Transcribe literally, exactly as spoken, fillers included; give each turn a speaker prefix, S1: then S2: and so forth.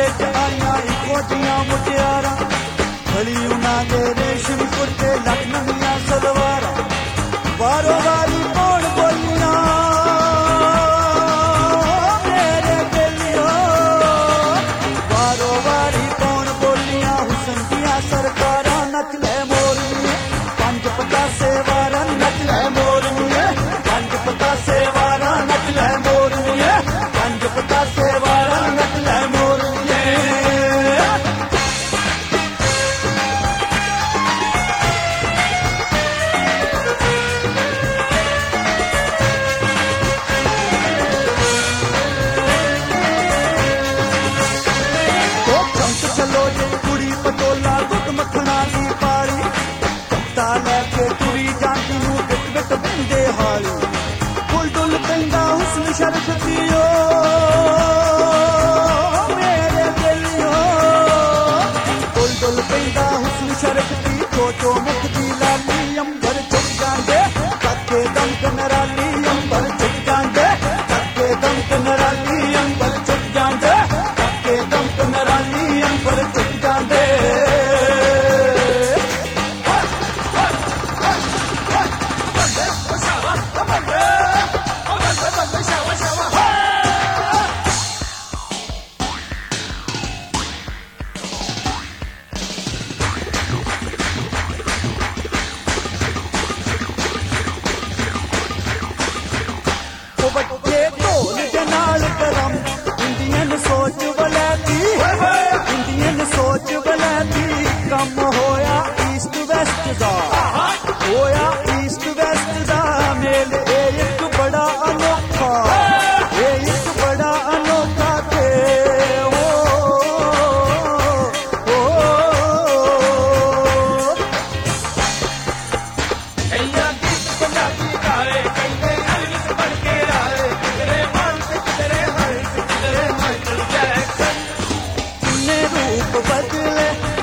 S1: च आईयां इको जियां मुटियारां भली उन्हां दे रेशम कुर्ते लख नवियां सलवारां वारो वारी कौन बोलियां मेरे दिलियो वारो वारी कौन बोलियां हुसन दियां सरकारां नच ले मोरनी पंज पतासे वारां नच ले मोरनी पंज पतासे वारां नच ले मोरनी पंज पतासे वारां नच ले मोरनी चलो जे कुड़ी पटोला गुट मखना दी पाली पत्ता लैके तुरी जाती नूं बिट बिट बंदे हाली फुल डुल पैंदा हुस्न शरफ दियो मेरे दिलियो फुल डुल पैंदा हुस्न शरफ दी चोचो मुख दी लाली अंबर चुक जांदे काके दम कनराली अंबर चुक जांदे काके दम कनराली अंबर चुक जांदे काके दम कनराली अंबर चुक जांदे बच्चे ढोल दे नाल करम इंडियन सोच वलैती इंडियन सोच वलैती कम होया ईस्ट वेस्ट दा होया ईस्ट वेस्ट दा मेल ए इक बड़ा अनोखा ए इक बड़ा अनोखा ते ओ ओ हैया गीत पंजाबी गाए कहंदे अलविस बन के आए किधरे मन ते किधरे हर किधरे माइकल जैक्सन किन्ने रूप बदले